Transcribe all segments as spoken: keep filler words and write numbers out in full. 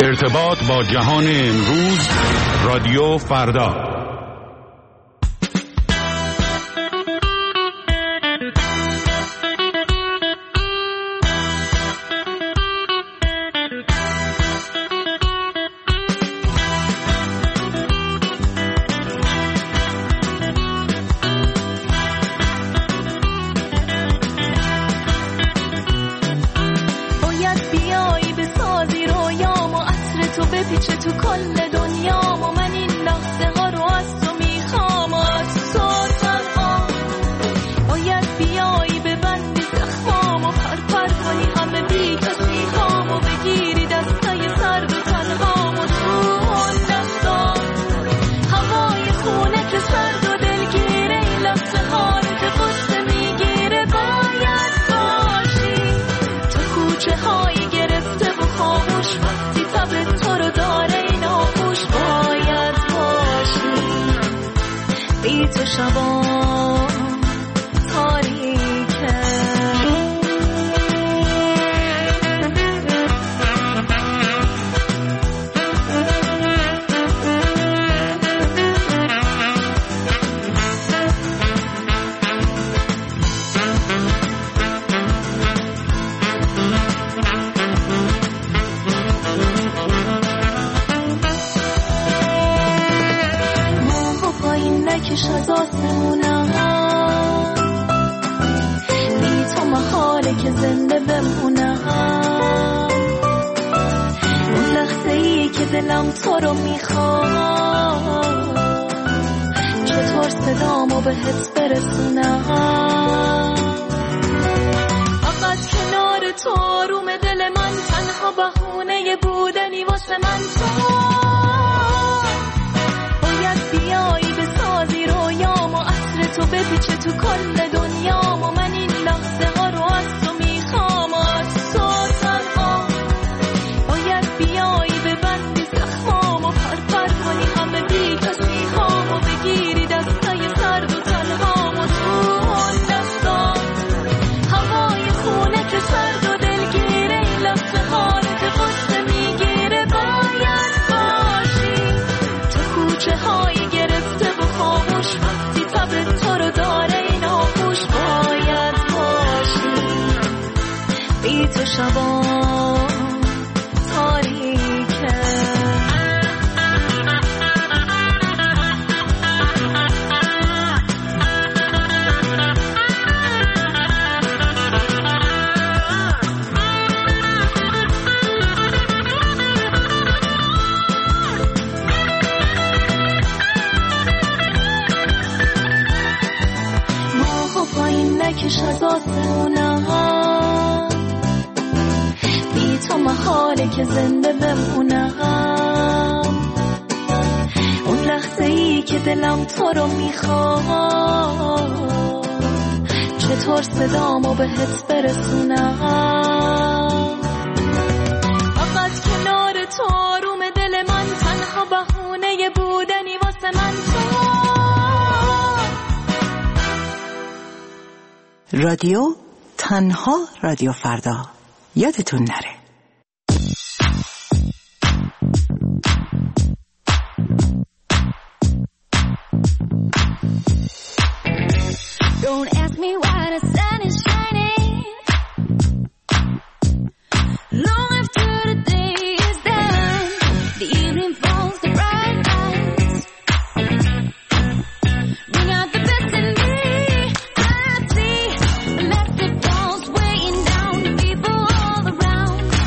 ارتباط با جهان امروز، رادیو فردا. پیچه تو کل دنیا و من این لحظه ها رو از تو میخوام، از تو تنها باید بیایی ببندی زخمام و پرپر کنی همه بی کسی هام و بگیری دستای سرد و تنهام و تو اون دستا هوای خونه که سرد و دلگیره، این لحظه ها رو که قصه میگیره باید باشی تو کوچه هایی گرفته و خاموش، وقتی تب تو رو داره این آغوش باید باشی بی تو شبا تاریکه. نکش از آسمونم بی تو محاله که زنده بمونم، اون لحظه ای که دلم تو رو میخواد چطور صدامو بهت برسونم، فقط کنار تو آروم دل من، تنها بهونه بودنی واسه من تو باید بیایی بسازی رویام و عطر تو بپیچه تو کل دنیام و من این لحظه ها رو از تو میخوام، از تو تنها باید بیایی ببندی زخمام و پرپر کنی همه بی کسی هام و بگیری دستای سرد و تنهام و تو اون دستا هوای خونه که سرد و دلگیره، این لحظه ها رو که قصه میگیره باید باشی تو کوچه هایی گرفته و خاموش، وقتی تب تو رو داره این آغوش باید باشی بی تو شبا تاریکه. نکش از آسمونم بی تو محاله که زنده بمونم، اون لحظه ای که دلم تو رو میخواد چطور صدامو بهت برسونم، فقط کنار تو آروم دل من، تنها بهونه بودنی واسه من تو. رادیو تنها رادیو فردا، یادتون نره. Don't ask me why the sun is shining long after the day is done, the evening falls, the bright lights bring out the best in me. I see electric walls weighing down the people all around.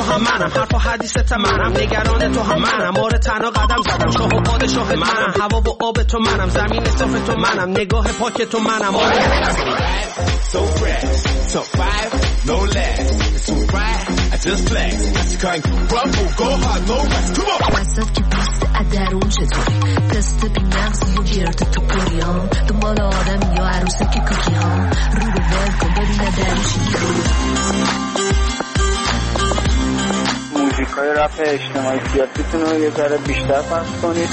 هم منم، حرف و حدیثت منم، نگران تو هم منم، آره تنها قدم زدم، شاه و پادشاه منم، هوا و آب تو منم، زمین صاف تو منم، نگاه پاک تو منم. آره so fresh, so five, no less, it's so right, I just flex, I can't crumble, go hard, no rest, come on. دستت که بیست ادرون چطوری، تست بی نفسی و گرد تو پریان، دنبال آدم یا عروسه که کاکی ها، رو رو ول کن ببینه دروشی موزیک های رپ اجتماعی سیاسیتون رو یه ذره بیشتر پس کنید.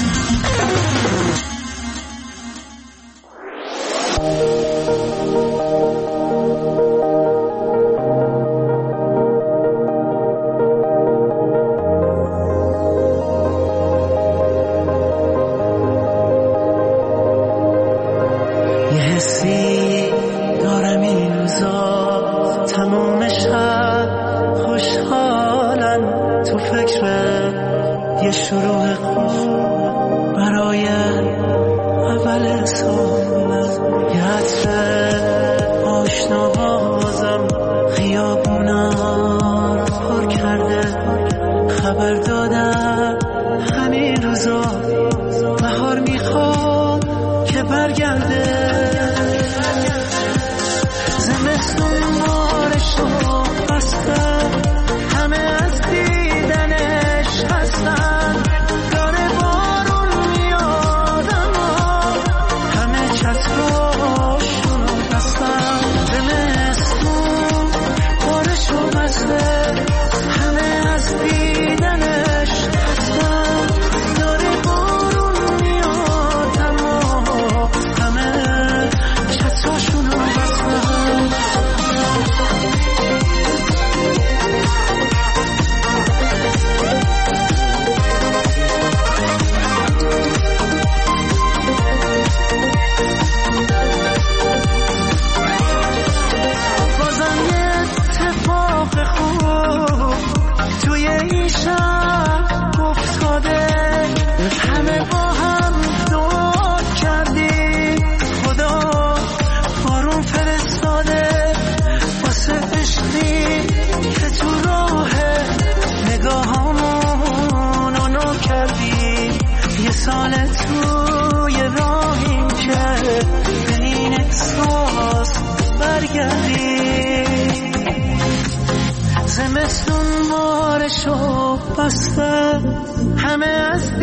همه از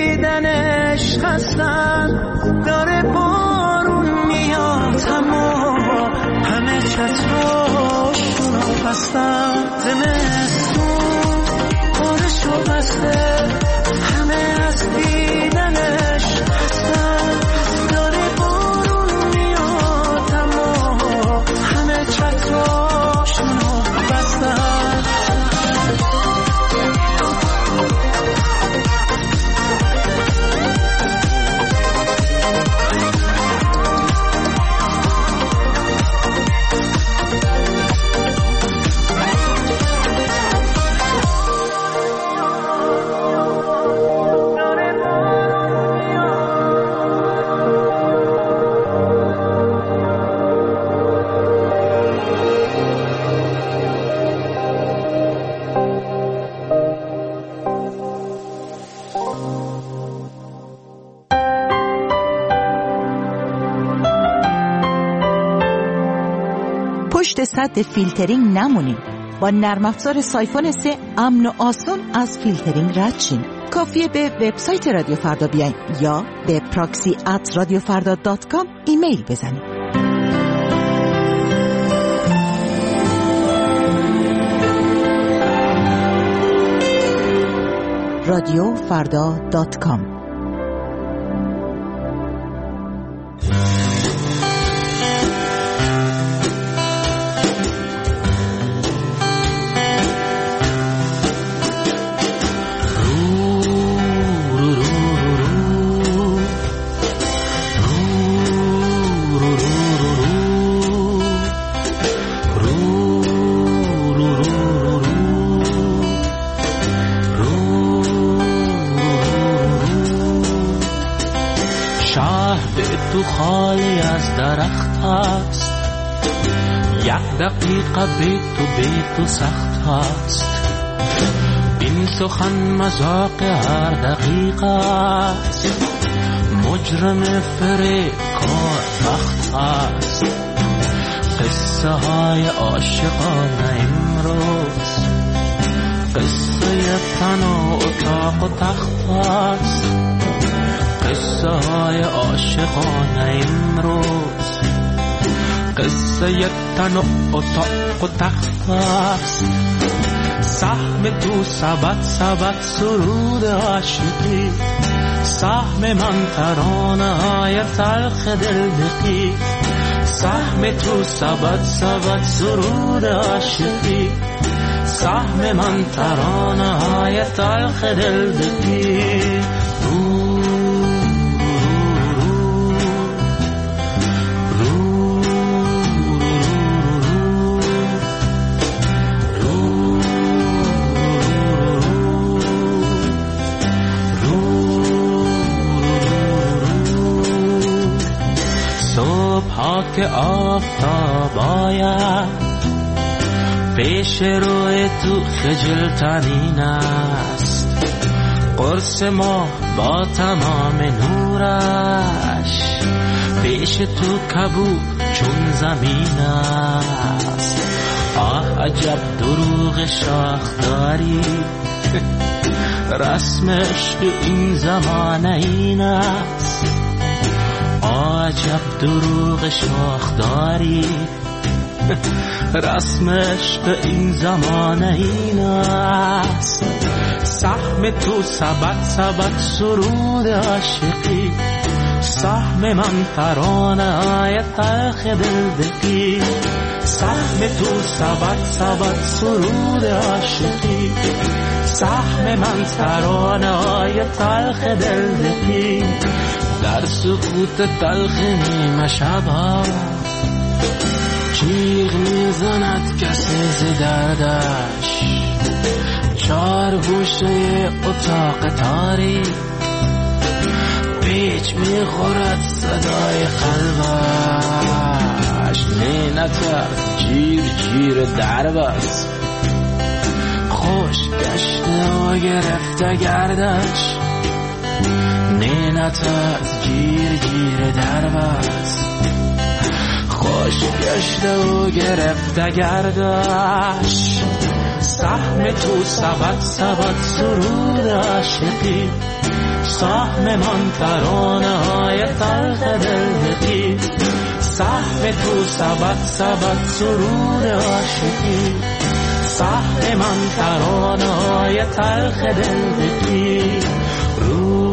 دیدنش خستن، داره بارون میاد اما همه چتراشونو بستن. زمستون بارشو بسته، همه از دیدنش خستن، داره بارون میاد اما همه چتراشونو بستن. پشت سد فیلترینگ نمونیم. با نرم افزار سایفون سه امن و آسون از فیلترینگ رد شیم. کافیه به وبسایت رادیو فردا بیاین یا به پراکسی ات رادیو فردا دات کام ایمیل بزنید. رادیو فردا دات کام. تو خالی از درخت است، یک دقیقه بی تو بی تو سخت است. این سخن مذاق هر دقیقه است، مجرم فریبکار وقت است. قصه های عاشقانه امروز قصه تن و اتاق و تخت است. قصه های عاشقانه امروز قصه تن و اتاق و تخت است. سهم تو سبت سبت سرود عاشقی، سهم من ترانه های تلخ دلدقی. سهم تو سبت سبت سرود عاشقی، سهم من ترانه های تلخ دلدقی. که آفتاب آید پیش روی تو خجل ترین است. قرص ما با تمام نورش پیش تو کبود چون زمین است. آه عجب دروغ شاخداری، رسم عشق این زمان این است. عجب دروغ شاخداری، رسم عشق این زمانه این است. سهم تو سبت سبت سرود عاشقی، سهم من ترانه های تلخ دلدقی. سهم تو سبت سبت سرود عاشقی، سهم من ترانه های تلخ دلدقی. در سکوت تلخ نیمه شبها جیغ میزند کسی ز دردش. چار گوشه اتاق تاریک پیچ میخورد صدای قلبش. نه نترس جیر جیر درب است، خوش گشته و گرفته گردش. نه نترس جیر جیر درب است، خوش گشته و گرفته گردش. سهم تو سبت سبت سرود عاشقی، سهم من ترانه های تلخ دلدقی. سهم تو سبت سبت سرود عاشقی، سهم من ترانه های تلخ دلدقی. رو